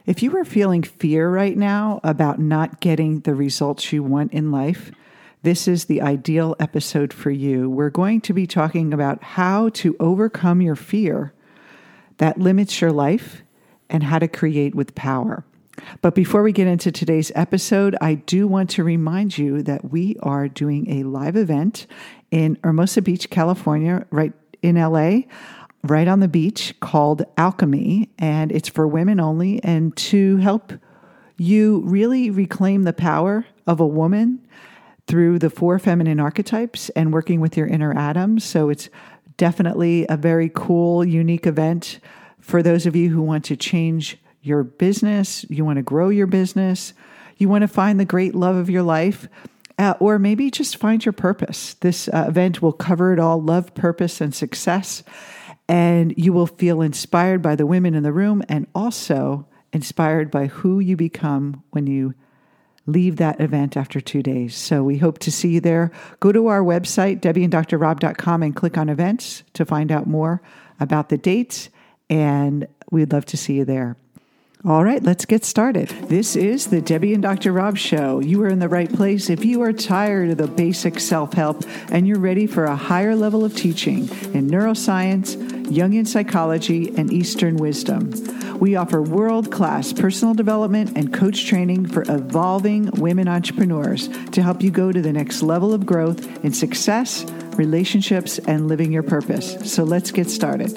If you are feeling fear right now about not getting the results you want in life, this is the ideal episode for you. We're going to be talking about how to overcome your fear that limits your life and how to create with power. But before we get into today's episode, I do want to remind you that we are doing a live event in Hermosa Beach, California, right in LA, right on the beach, called Alchemy. And it's for women only, and to help you really reclaim the power of a woman through the 4 feminine archetypes and working with your inner Adam. So it's definitely a very cool, unique event for those of you who want to change your business, you want to grow your business, you want to find the great love of your life, or maybe just find your purpose. This event will cover it all: love, purpose, and success. And you will feel inspired by the women in the room and also inspired by who you become when you leave that event after 2 days. So we hope to see you there. Go to our website, debbieanddrrob.com, and click on events to find out more about the dates. And we'd love to see you there. All right, let's get started. This is the Debbie and Dr. Rob Show. You are in the right place if you are tired of the basic self-help and you're ready for a higher level of teaching in neuroscience, Jungian psychology, and Eastern wisdom. We offer world-class personal development and coach training for evolving women entrepreneurs to help you go to the next level of growth in success, relationships, and living your purpose. So let's get started.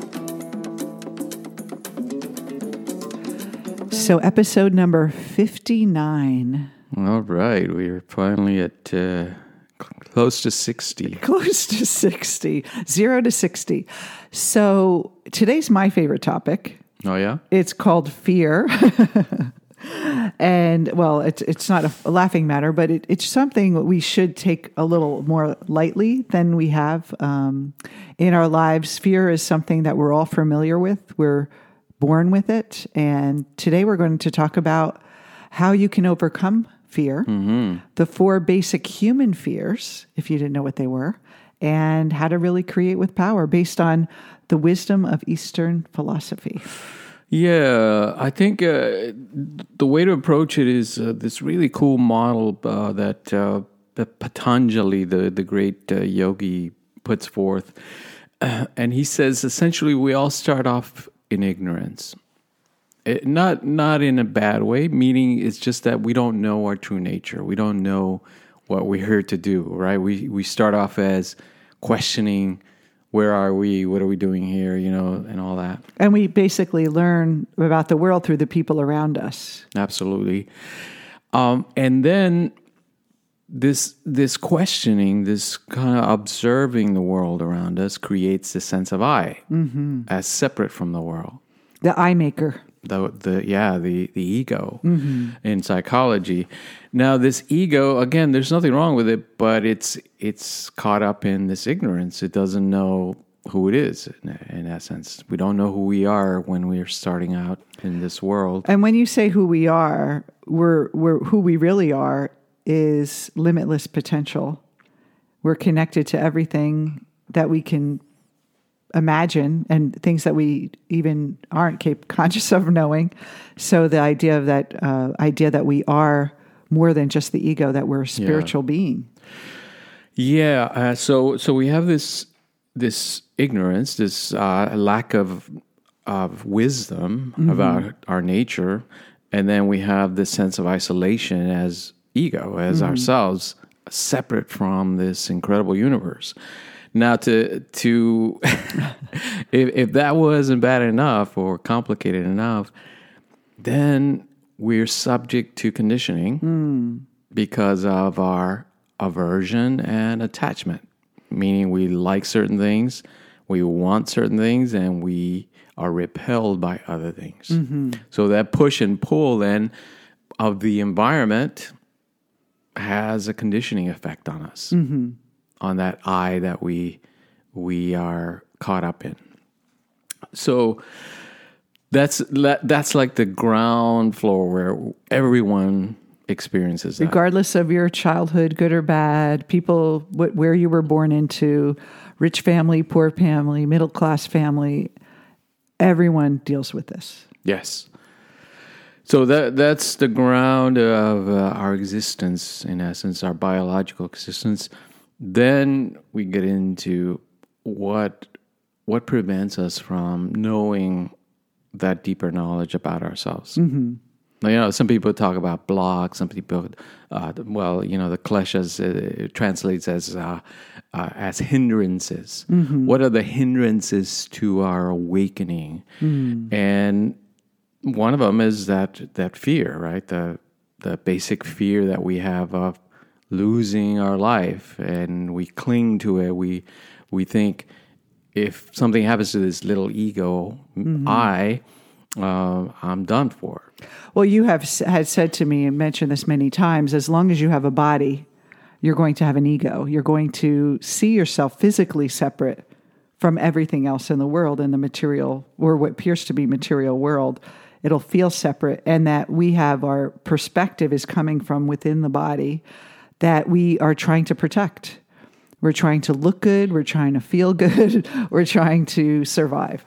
So episode number 59. All right. We are finally at close to 60. Close to 60. 0 to 60. So today's my favorite topic. Oh, yeah? It's called fear. And, well, it's not a laughing matter, but it's something we should take a little more lightly than we have in our lives. Fear is something that we're all familiar with. We're born with it. And today we're going to talk about how you can overcome fear, the 4 basic human fears, if you didn't know what they were, and how to really create with power based on the wisdom of Eastern philosophy. Yeah, I think the way to approach it is this really cool model that Patanjali, the great yogi, puts forth. And he says, essentially, we all start off in ignorance. Not in a bad way, meaning it's just that we don't know our true nature. We don't know what we're here to do, right? We start off as questioning, where are we? What are we doing here? And all that. And we basically learn about the world through the people around us. Absolutely. And then this questioning, this kind of observing the world around us creates this sense of I as separate from the world. The I maker. The ego in psychology. Now, this ego, again, there's nothing wrong with it, but it's caught up in this ignorance. It doesn't know who it is, in essence. We don't know who we are when we're starting out in this world. And when you say who we are, we're who we really are is limitless potential. We're connected to everything that we can imagine and things that we even aren't conscious of knowing. So the idea of that we are more than just the ego, that we're a spiritual being. Yeah. So we have this ignorance, this lack of wisdom about our nature, and then we have this sense of isolation as ego, as ourselves, separate from this incredible universe. Now, if that wasn't bad enough or complicated enough, then we're subject to conditioning because of our aversion and attachment, meaning we like certain things, we want certain things, and we are repelled by other things. So that push and pull then of the environment has a conditioning effect on us. On that I that we are caught up in. So that's like the ground floor where everyone experiences that. Regardless of your childhood, good or bad, people, where you were born into, rich family, poor family, middle class family, everyone deals with this. Yes. So that's the ground of our existence, in essence, our biological existence. Then we get into what prevents us from knowing that deeper knowledge about ourselves. Mm-hmm. Some people talk about blocks. Some people, the kleshas translates as hindrances. Mm-hmm. What are the hindrances to our awakening? Mm. And one of them is that fear, right? The basic fear that we have of losing our life, and we cling to it. We think if something happens to this little ego, mm-hmm. I'm done for. Well, you had said to me and mentioned this many times, as long as you have a body, you're going to have an ego. You're going to see yourself physically separate from everything else in the world, in the material, or what appears to be material world. It'll feel separate, and that we have our perspective is coming from within the body that we are trying to protect. We're trying to look good. We're trying to feel good. We're trying to survive.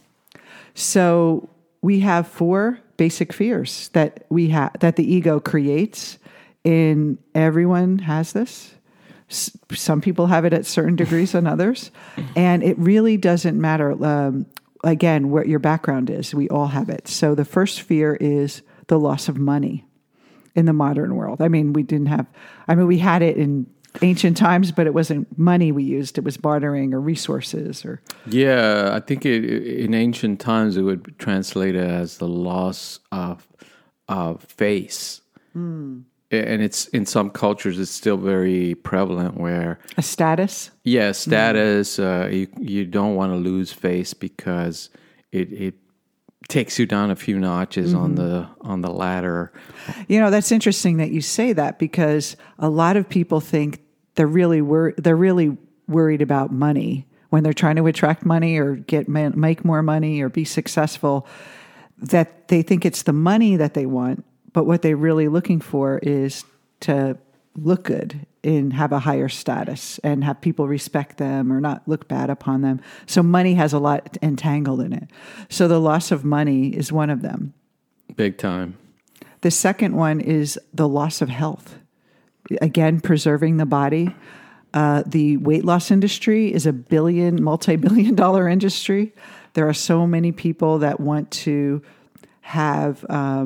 So we have 4 basic fears that that the ego creates. And everyone has this. Some people have it at certain degrees than others. And it really doesn't matter, again, what your background is. We all have it. So the first fear is the loss of money in the modern world. We had it in ancient times, but it wasn't money we used. It was bartering or resources. Yeah, I think in ancient times it would translate it as the loss of face. Mm. And it's in some cultures it's still very prevalent where a status. Yeah, status. You don't want to lose face because it takes you down a few notches mm-hmm. on the ladder. That's interesting that you say that, because a lot of people think they're really worried about money when they're trying to attract money or make more money or be successful. That they think it's the money that they want. But what they're really looking for is to look good and have a higher status and have people respect them or not look bad upon them. So money has a lot entangled in it. So the loss of money is one of them. Big time. The second one is the loss of health. Again, preserving the body. The weight loss industry is a multi-billion-dollar industry. There are so many people that want to have...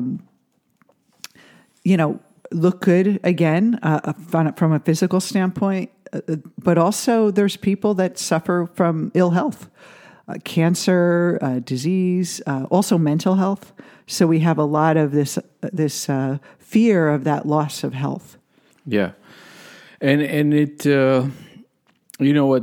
look good again from a physical standpoint, but also there's people that suffer from ill health, cancer, disease, also mental health. So we have a lot of this fear of that loss of health. Yeah, and it what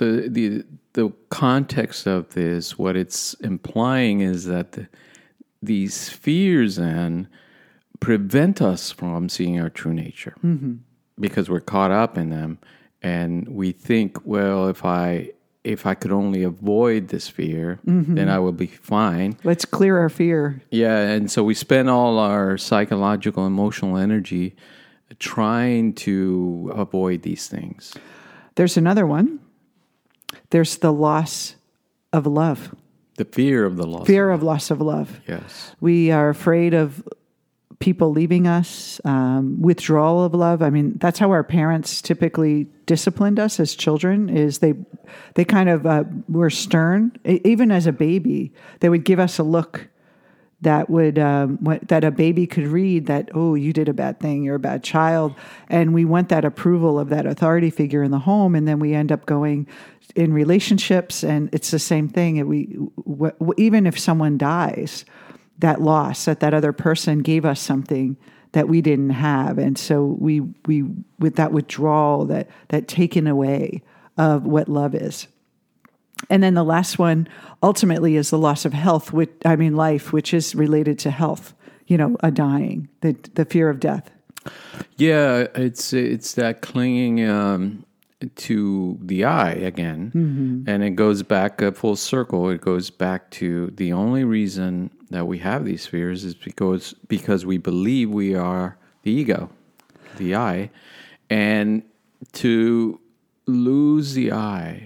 the context of this, what it's implying is that these fears and prevent us from seeing our true nature mm-hmm. because we're caught up in them, and we think, well, if I could only avoid this fear, mm-hmm. then I will be fine. Let's clear our fear. Yeah, and so we spend all our psychological, emotional energy trying to avoid these things. There's another one. There's the loss of love. The fear of the loss. Fear of loss of love. Yes. We are afraid of people leaving us, withdrawal of love. I mean, that's how our parents typically disciplined us as children, is they kind of were stern. Even as a baby, they would give us a look that would that a baby could read, that, oh, you did a bad thing, you're a bad child. And we want that approval of that authority figure in the home, and then we end up going in relationships, and it's the same thing. Even if someone dies, that loss, that other person gave us something that we didn't have. And so we with that withdrawal, that taken away of what love is. And then the last one ultimately is the loss of health, life, which is related to health, a dying, the fear of death. Yeah, it's that clinging to the I again. Mm-hmm. And it goes back a full circle. It goes back to the only reason that we have these fears is because we believe we are the ego, the I. And to lose the I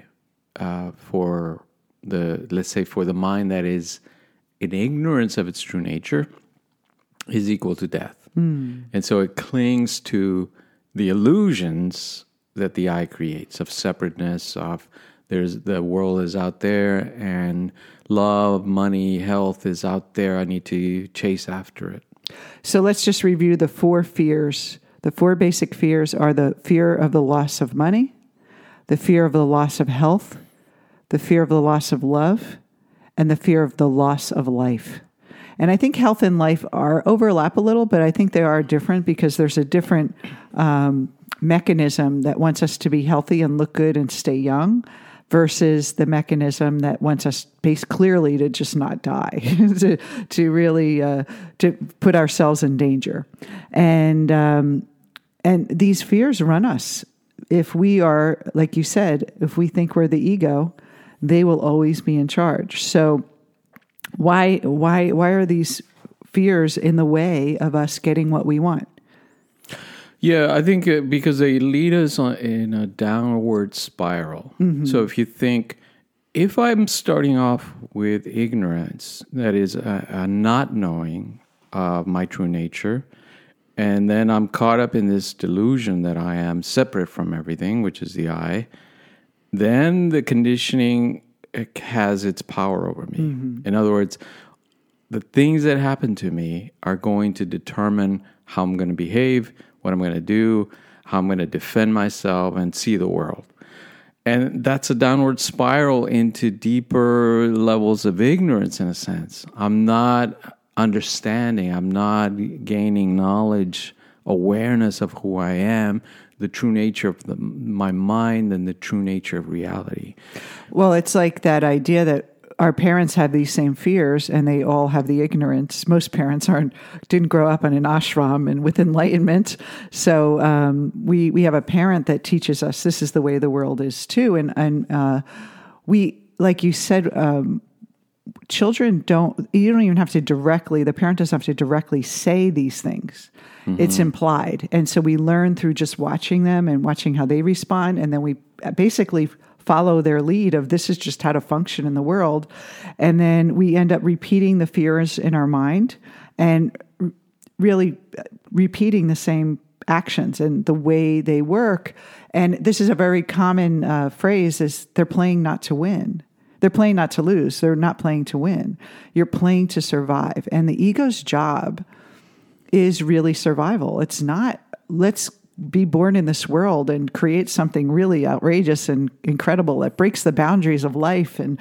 for the mind that is in ignorance of its true nature, is equal to death. And so it clings to the illusions that the I creates of separateness, of the world is out there, and love, money, health is out there. I need to chase after it. So let's just review the 4 fears. The 4 basic fears are the fear of the loss of money, the fear of the loss of health, the fear of the loss of love, and the fear of the loss of life. And I think health and life overlap a little, but I think they are different because there's a different mechanism that wants us to be healthy and look good and stay young versus the mechanism that wants us clearly to just not die, to really to put ourselves in danger. And these fears run us. If we are, like you said, if we think we're the ego, they will always be in charge. So why are these fears in the way of us getting what we want? Yeah, I think because they lead us in a downward spiral. So if you think, if I'm starting off with ignorance, that is a not knowing of my true nature, and then I'm caught up in this delusion that I am separate from everything, which is the I, then the conditioning has its power over me. In other words, the things that happen to me are going to determine how I'm going to behave, what I'm going to do, how I'm going to defend myself and see the world. And that's a downward spiral into deeper levels of ignorance, in a sense. I'm not understanding, I'm not gaining knowledge, awareness of who I am, the true nature of my mind and the true nature of reality. Well, it's like that idea that our parents have these same fears and they all have the ignorance. Most parents didn't grow up in an ashram and with enlightenment. So we have a parent that teaches us this is the way the world is too. And we, like you said, children you don't even have to the parent doesn't have to directly say these things. It's implied. And so we learn through just watching them and watching how they respond. And then we basically follow their lead of this is just how to function in the world. And then we end up repeating the fears in our mind and really repeating the same actions and the way they work. And this is a very common phrase is they're playing not to win. They're playing not to lose. They're not playing to win. You're playing to survive. And the ego's job is really survival. It's not, let's be born in this world and create something really outrageous and incredible that breaks the boundaries of life and,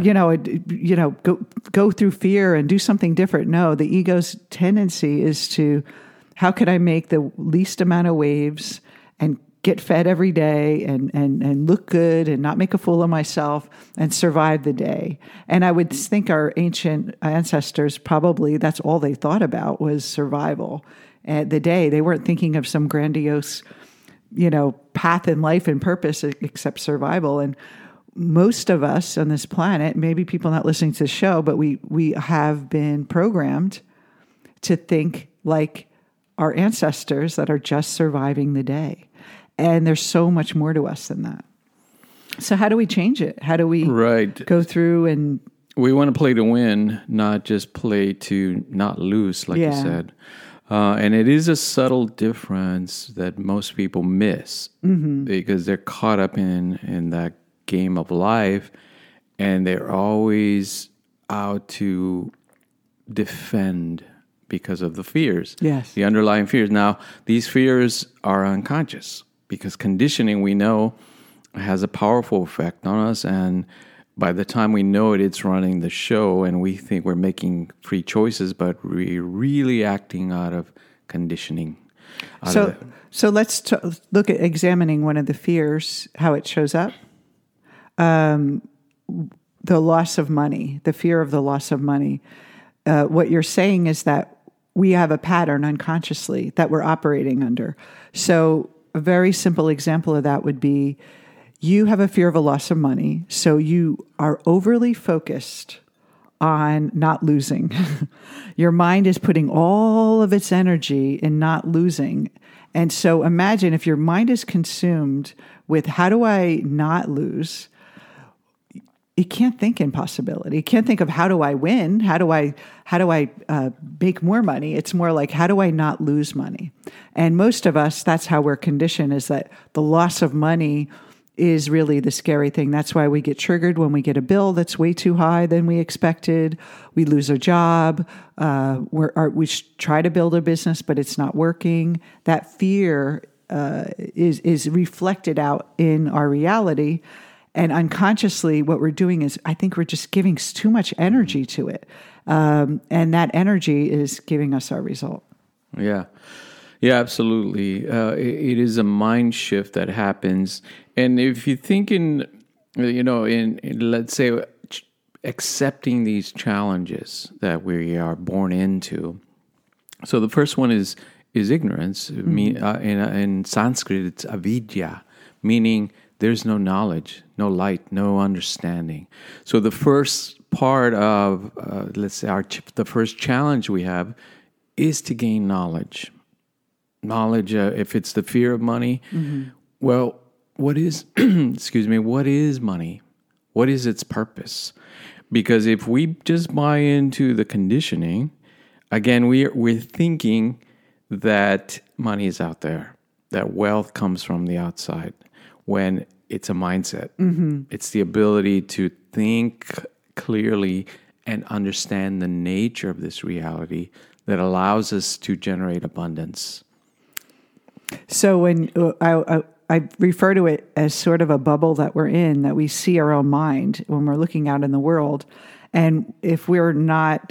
go through fear and do something different. No, the ego's tendency is to, how could I make the least amount of waves and get fed every day and look good and not make a fool of myself and survive the day. And I would think our ancient ancestors, probably that's all they thought about was survival. At the day, they weren't thinking of some grandiose, path in life and purpose except survival. And most of us on this planet, maybe people not listening to the show, but we have been programmed to think like our ancestors that are just surviving the day. And there's so much more to us than that. So how do we change it? How do we go through and... We want to play to win, not just play to not lose, like you said. And it is a subtle difference that most people miss because they're caught up in that game of life and they're always out to defend because of the fears. Yes. The underlying fears. Now, these fears are unconscious because conditioning, we know, has a powerful effect on us. And by the time we know it, it's running the show and we think we're making free choices, but we're really acting out of conditioning. So let's look at examining one of the fears, how it shows up. The loss of money, the fear of the loss of money. What you're saying is that we have a pattern unconsciously that we're operating under. So a very simple example of that would be you have a fear of a loss of money, so you are overly focused on not losing. Your mind is putting all of its energy in not losing. And so imagine if your mind is consumed with how do I not lose, you can't think in possibility. You can't think of how do I win? How do I make more money? It's more like, how do I not lose money? And most of us, that's how we're conditioned, is that the loss of money is really the scary thing. That's why we get triggered when we get a bill that's way too high than we expected. We lose a job. We try to build a business, but it's not working. That fear is reflected out in our reality. And unconsciously, what we're doing is, I think we're just giving too much energy to it. And that energy is giving us our result. Yeah. Yeah, absolutely. It is a mind shift that happens. And if you think in let's say, accepting these challenges that we are born into. So the first one is ignorance. In Sanskrit, it's avidya, meaning there's no knowledge, no light, no understanding. So the first part of, let's say, the first challenge we have is to gain knowledge. Knowledge, if it's the fear of money, well, what is, what is money? What is its purpose? Because if we just buy into the conditioning, again, we're thinking that money is out there, that wealth comes from the outside, when it's a mindset. It's the ability to think clearly and understand the nature of this reality that allows us to generate abundance. So when I refer to it as sort of a bubble that we're in, that we see our own mind when we're looking out in the world. And if we're not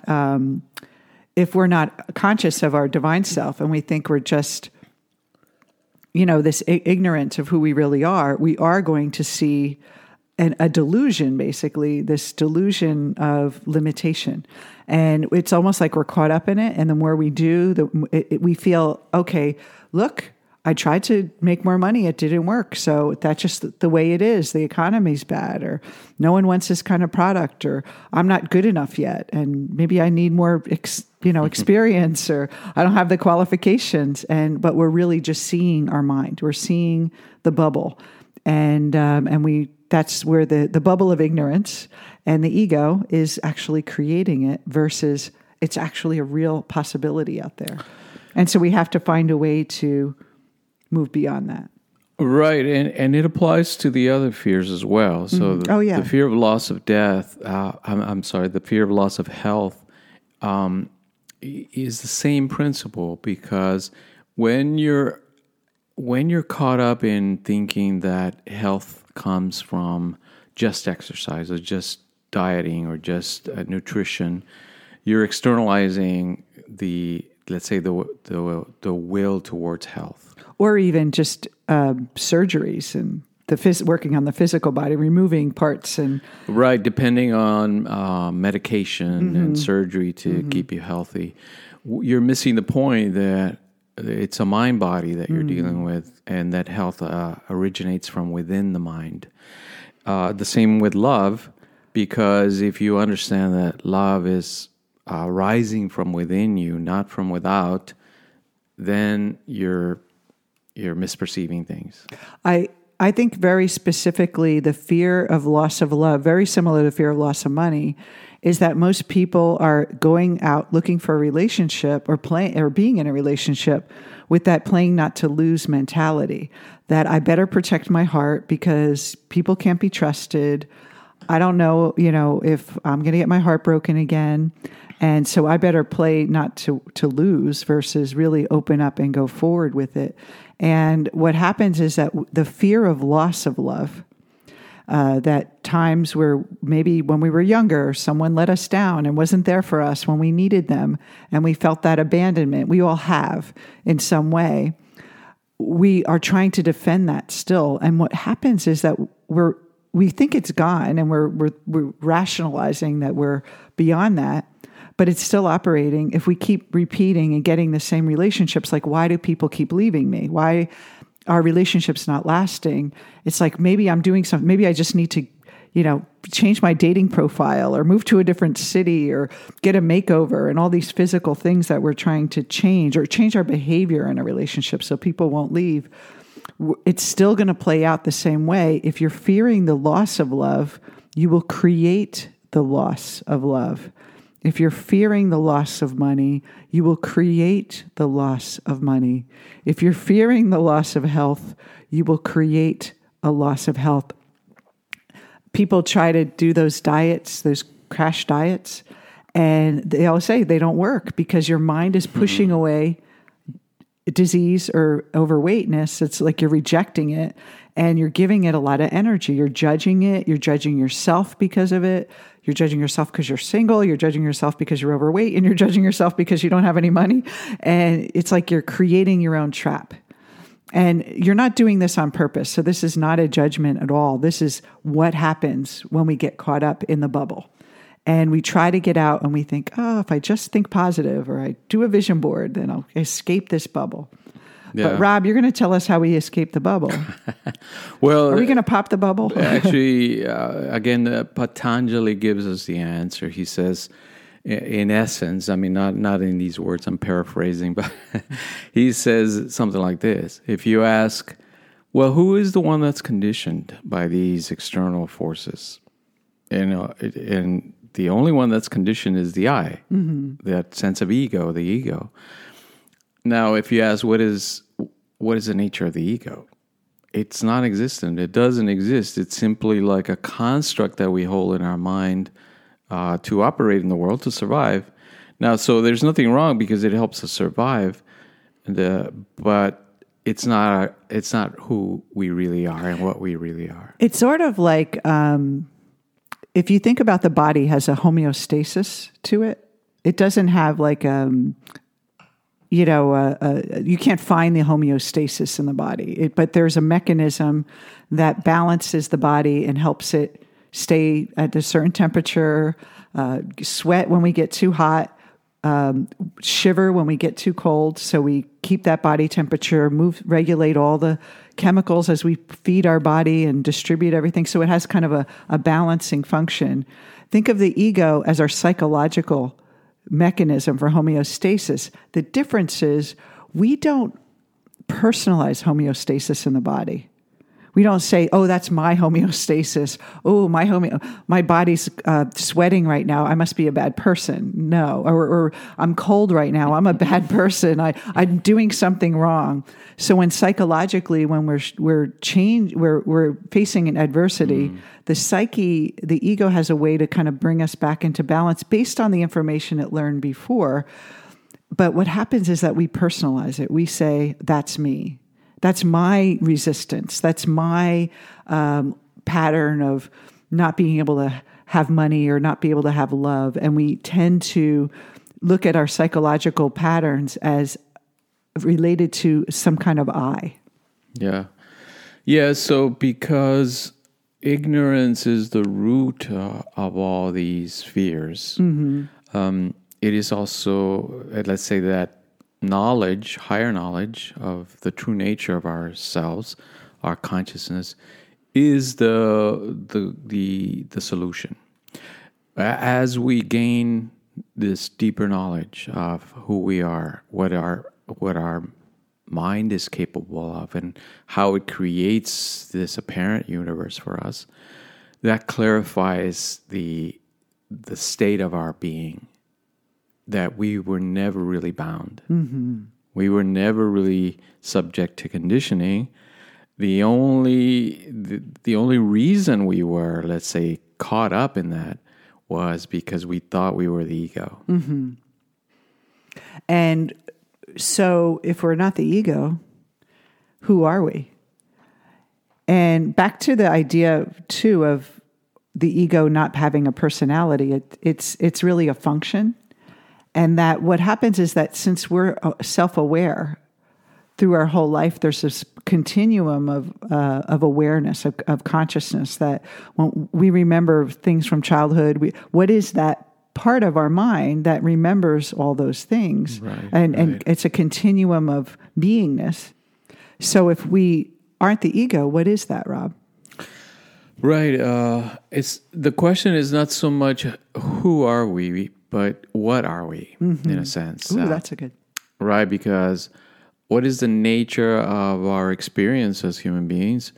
conscious of our divine self, and we think we're just, this ignorance of who we really are, we are going to see a delusion, basically, this delusion of limitation. And it's almost like we're caught up in it. And the more we do, we feel, okay, look, I tried to make more money. It didn't work. So that's just the way it is. The economy's bad, or no one wants this kind of product, or I'm not good enough yet. And maybe I need more, experience, or I don't have the qualifications. But we're really just seeing our mind. We're seeing the bubble. And that's where the bubble of ignorance and the ego is actually creating it, versus it's actually a real possibility out there. And so we have to find a way to move beyond that. Right, and it applies to the other fears as well. So the fear of loss of death, the fear of loss of health is the same principle, because when you're caught up in thinking that health comes from just exercise or just dieting or just nutrition, you're externalizing the will towards health. Or even just surgeries and working on the physical body, removing parts and right, depending on medication and surgery to keep you healthy. You're missing the point that it's a mind body that you're dealing with, and that health originates from within the mind. The same with love, because if you understand that love is rising from within you, not from without, then you're misperceiving things. I think very specifically the fear of loss of love, very similar to the fear of loss of money, is that most people are going out looking for a relationship or being in a relationship with that playing not to lose mentality, that I better protect my heart because people can't be trusted. I don't know, if I'm going to get my heart broken again. And so I better play not to lose versus really open up and go forward with it. And what happens is that the fear of loss of love, that times where maybe when we were younger, someone let us down and wasn't there for us when we needed them, and we felt that abandonment. We all have in some way. We are trying to defend that still. And what happens is that we think it's gone, and we're rationalizing that we're beyond that. But it's still operating. If we keep repeating and getting the same relationships, like, why do people keep leaving me? Why are relationships not lasting? It's like, maybe I'm doing something. Maybe I just need to, change my dating profile or move to a different city or get a makeover and all these physical things that we're trying to change, or change our behavior in a relationship so people won't leave. It's still going to play out the same way. If you're fearing the loss of love, you will create the loss of love. If you're fearing the loss of money, you will create the loss of money. If you're fearing the loss of health, you will create a loss of health. People try to do those diets, those crash diets, and they always say they don't work because your mind is pushing away disease or overweightness. It's like you're rejecting it and you're giving it a lot of energy. You're judging it. You're judging yourself because of it. You're judging yourself because you're single. You're judging yourself because you're overweight, and you're judging yourself because you don't have any money. And it's like you're creating your own trap. And you're not doing this on purpose. So this is not a judgment at all. This is what happens when we get caught up in the bubble. And we try to get out and we think, oh, if I just think positive or I do a vision board, then I'll escape this bubble. Yeah. But Rob, you're going to tell us how we escape the bubble. Well, are we going to pop the bubble? Actually, again, Patanjali gives us the answer. He says, in essence, I mean, not in these words, I'm paraphrasing, but he says something like this. If you ask, well, who is the one that's conditioned by these external forces? And the only one that's conditioned is the I, that sense of ego, the ego. Now, if you ask, what is the nature of the ego? It's non-existent. It doesn't exist. It's simply like a construct that we hold in our mind to operate in the world, to survive. Now, so there's nothing wrong because it helps us survive, but it's not who we really are and what we really are. It's sort of like if you think about the body has a homeostasis to it. It doesn't have like you can't find the homeostasis in the body, but there's a mechanism that balances the body and helps it stay at a certain temperature, sweat when we get too hot, shiver when we get too cold. So we keep that body temperature, regulate all the chemicals as we feed our body and distribute everything. So it has kind of a balancing function. Think of the ego as our psychological mechanism for homeostasis. The difference is we don't personalize homeostasis in the body. We don't say, oh, that's my homeostasis. Oh, my body's sweating right now. I must be a bad person. No. Or I'm cold right now. I'm a bad person. I'm doing something wrong. So when psychologically, when we're facing an adversity, the psyche, the ego has a way to kind of bring us back into balance based on the information it learned before. But what happens is that we personalize it. We say, that's me. That's my resistance. That's my pattern of not being able to have money or not be able to have love. And we tend to look at our psychological patterns as related to some kind of I. Yeah. Yeah, so because ignorance is the root of all these fears, it is also, let's say that knowledge, higher knowledge of the true nature of ourselves, our consciousness, is the solution. As we gain this deeper knowledge of who we are, what our mind is capable of, and how it creates this apparent universe for us, that clarifies the state of our being. That we were never really bound. We were never really subject to conditioning. The only reason we were, let's say, caught up in that was because we thought we were the ego. And so if we're not the ego, who are we? And back to the idea, too, of the ego not having a personality, it's really a function. And that what happens is that since we're self-aware through our whole life, there's this continuum of awareness, of consciousness, that when we remember things from childhood, what is that part of our mind that remembers all those things? And it's a continuum of beingness. So if we aren't the ego, what is that, Rob? Right. It's the question is not so much who are we, but what are we, in a sense? Ooh, that's a good. Right, because what is the nature of our experience as human beings?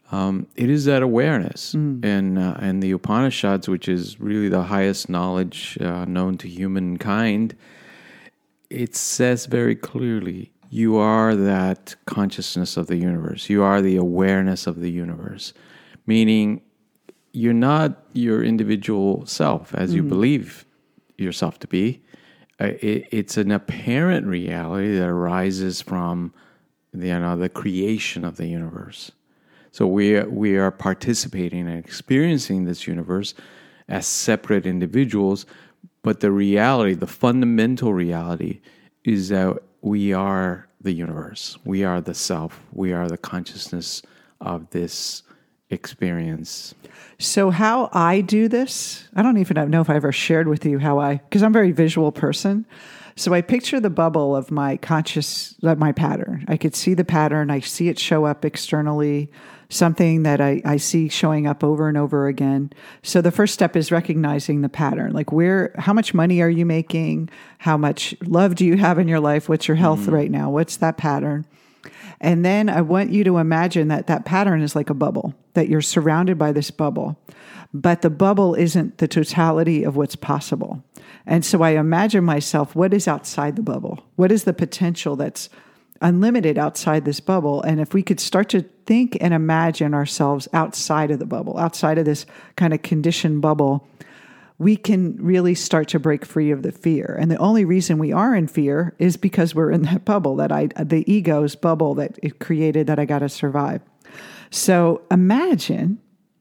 It is that awareness. And the Upanishads, which is really the highest knowledge known to humankind, it says very clearly, you are that consciousness of the universe. You are the awareness of the universe. Meaning, you're not your individual self as you believe yourself to be. It's an apparent reality that arises from the creation of the universe. So we are participating and experiencing this universe as separate individuals, but the reality, the fundamental reality, is that we are the universe. We are the self. We are the consciousness of this experience. So how I do this, I don't even know if I ever shared with you because I'm a very visual person. So I picture the bubble of my pattern. I could see the pattern. I see it show up externally, something that I see showing up over and over again. So the first step is recognizing the pattern. Like how much money are you making? How much love do you have in your life? What's your health right now? What's that pattern? And then I want you to imagine that pattern is like a bubble, that you're surrounded by this bubble, but the bubble isn't the totality of what's possible. And so I imagine myself, what is outside the bubble? What is the potential that's unlimited outside this bubble? And if we could start to think and imagine ourselves outside of the bubble, outside of this kind of conditioned bubble, we can really start to break free of the fear. And the only reason we are in fear is because we're in that bubble, the ego's bubble that it created that I got to survive. So imagine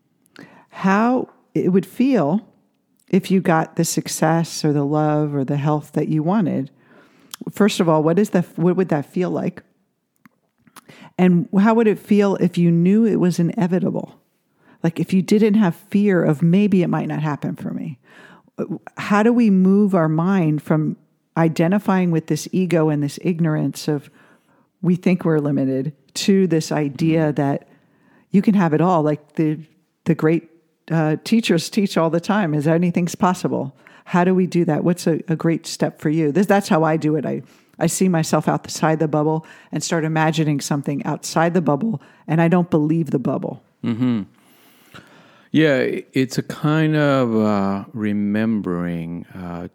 how it would feel if you got the success or the love or the health that you wanted. First of all, what would that feel like? And how would it feel if you knew it was inevitable? Like if you didn't have fear of maybe it might not happen for me. How do we move our mind from identifying with this ego and this ignorance of we think we're limited to this idea that you can have it all, like the great teachers teach all the time, is anything's possible. How do we do that? What's a great step for you? That's how I do it. I see myself outside the bubble and start imagining something outside the bubble, and I don't believe the bubble. Mm-hmm. Yeah, it's a kind of remembering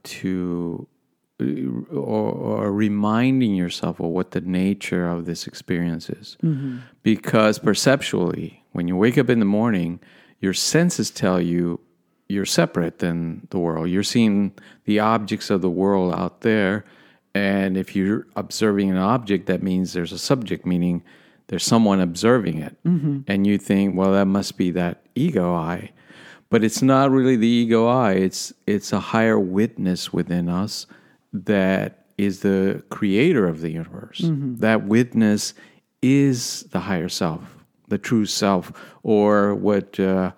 or reminding yourself of what the nature of this experience is. Mm-hmm. Because perceptually, when you wake up in the morning, your senses tell you you're separate than the world. You're seeing the objects of the world out there. And if you're observing an object, that means there's a subject, meaning there's someone observing it. Mm-hmm. And you think, well, that must be that ego I. But it's not really the ego I. It's a higher witness within us that is the creator of the universe. Mm-hmm. That witness is the higher self, the true self, or what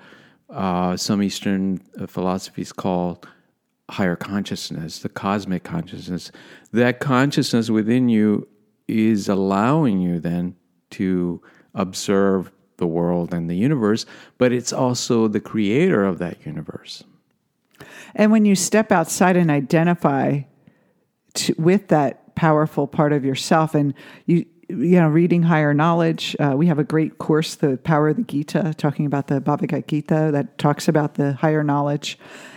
some Eastern philosophies call higher consciousness, the cosmic consciousness. That consciousness within you is allowing you then to observe the world and the universe, but it's also the creator of that universe. And when you step outside and identify with that powerful part of yourself, and you reading higher knowledge, we have a great course, The Power of the Gita, talking about the Bhagavad Gita, that talks about the higher knowledge.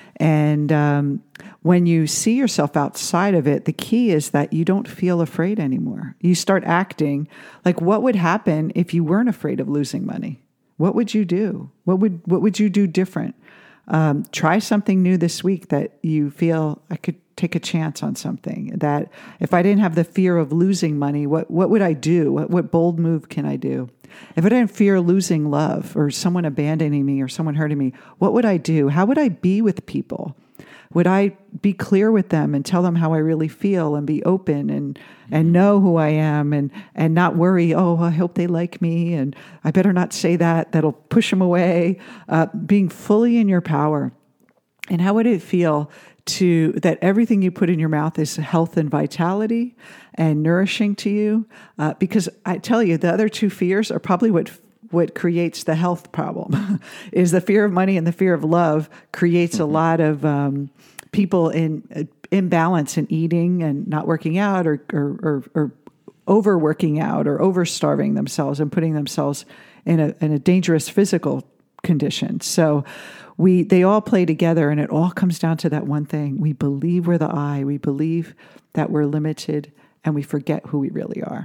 And when you see yourself outside of it, the key is that you don't feel afraid anymore. You start acting like, what would happen if you weren't afraid of losing money? What would you do? What would you do different? Try something new this week that you feel I could take a chance on something. That if I didn't have the fear of losing money, what would I do? What bold move can I do? If I didn't fear losing love or someone abandoning me or someone hurting me, what would I do? How would I be with people? Would I be clear with them and tell them how I really feel and be open and know who I am and not worry, oh, I hope they like me and I better not say that'll push them away, being fully in your power. And how would it feel that everything you put in your mouth is health and vitality and nourishing to you? Because I tell you, the other two fears are probably what creates the health problem. Is the fear of money and the fear of love creates a lot of people in imbalance in eating and not working out or overworking out or overstarving themselves and putting themselves in a dangerous physical condition. So they all play together, and it all comes down to that one thing. We believe we're the I. We believe that we're limited, and we forget who we really are.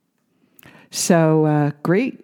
So great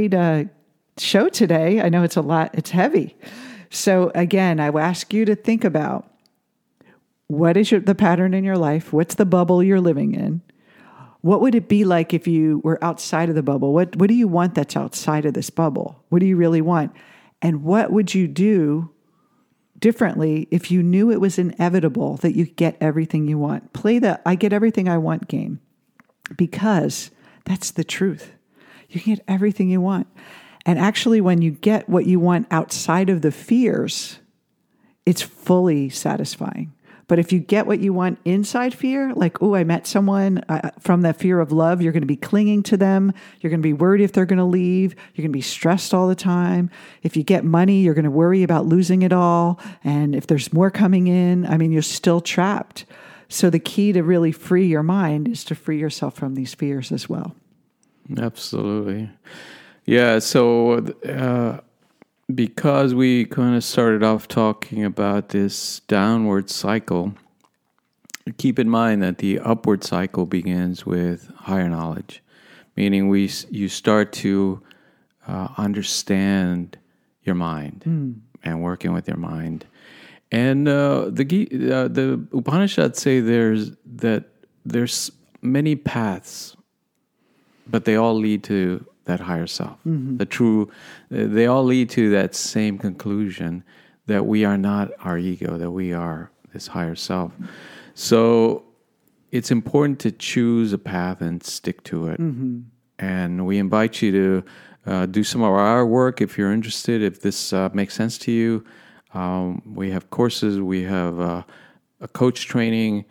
show today. I know it's a lot. It's heavy. So again, I will ask you to think about what is the pattern in your life? What's the bubble you're living in? What would it be like if you were outside of the bubble? What do you want that's outside of this bubble? What do you really want? And what would you do differently if you knew it was inevitable that you get everything you want? Play the I get everything I want game, because that's the truth. You can get everything you want. And actually, when you get what you want outside of the fears, it's fully satisfying. But if you get what you want inside fear, like, oh, I met someone from that fear of love, you're going to be clinging to them. You're going to be worried if they're going to leave. You're going to be stressed all the time. If you get money, you're going to worry about losing it all. And if there's more coming in, you're still trapped. So the key to really free your mind is to free yourself from these fears as well. Absolutely. Yeah, so because we kind of started off talking about this downward cycle, keep in mind that the upward cycle begins with higher knowledge, meaning you start to understand your mind and working with your mind. And the Upanishads say there's many paths, but they all lead to that higher self. They all lead to that same conclusion that we are not our ego, that we are this higher self. So it's important to choose a path and stick to it. And we invite you to do some of our work if you're interested, if this makes sense to you. We have courses, we have a coach training.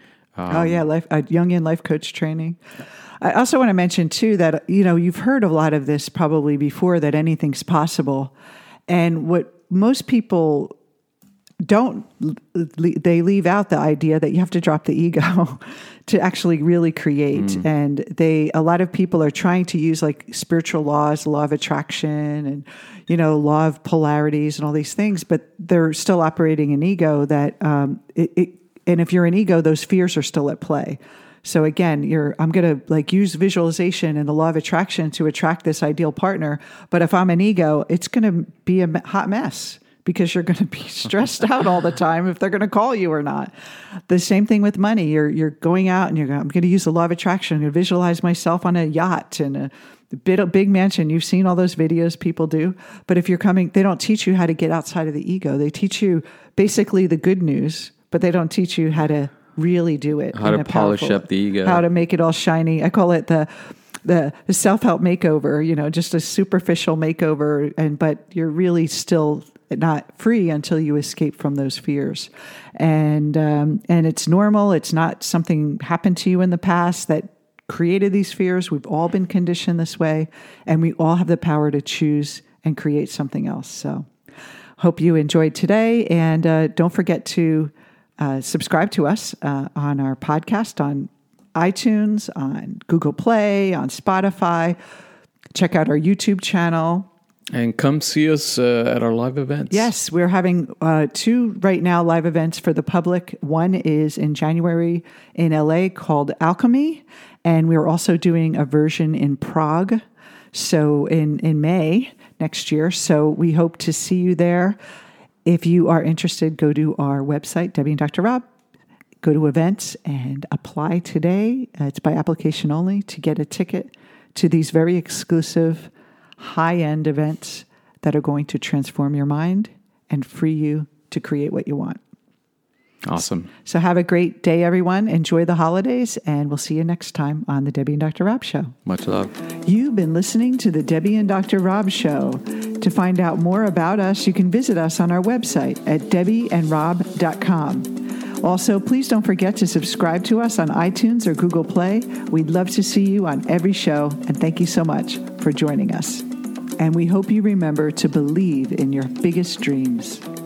Jungian life coach training. I also want to mention, too, that, you've heard a lot of this probably before, that anything's possible. And what most people don't, they leave out the idea that you have to drop the ego to actually really create. And a lot of people are trying to use like spiritual laws, law of attraction and, law of polarities and all these things, but they're still operating an ego that, and if you're an ego, those fears are still at play. So again, I'm going to use visualization and the law of attraction to attract this ideal partner. But if I'm an ego, it's going to be a hot mess because you're going to be stressed out all the time if they're going to call you or not. The same thing with money. You're going out and I'm going to use the law of attraction. I'm going to visualize myself on a yacht and a big mansion. You've seen all those videos people do. But if you're coming, they don't teach you how to get outside of the ego. They teach you basically the good news, but they don't teach you how to really do it. How to polish up the ego. How to make it all shiny. I call it the self-help makeover, just a superficial makeover, but you're really still not free until you escape from those fears. And it's normal. It's not something happened to you in the past that created these fears. We've all been conditioned this way, and we all have the power to choose and create something else. So hope you enjoyed today, and don't forget to subscribe to us on our podcast on iTunes, on Google Play, on Spotify. Check out our YouTube channel. And come see us at our live events. Yes, we're having 2 right now live events for the public. One is in January in LA called Alchemy, and we're also doing a version in Prague, so in May next year. So we hope to see you there. If you are interested, go to our website, Debbie and Dr. Rob. Go to events and apply today. It's by application only to get a ticket to these very exclusive, high-end events that are going to transform your mind and free you to create what you want. Awesome. So have a great day, everyone. Enjoy the holidays, and we'll see you next time on the Debbie and Dr. Rob Show. Much love. You've been listening to the Debbie and Dr. Rob Show. To find out more about us, you can visit us on our website at debbieandrob.com. Also, please don't forget to subscribe to us on iTunes or Google Play. We'd love to see you on every show, and thank you so much for joining us. And we hope you remember to believe in your biggest dreams.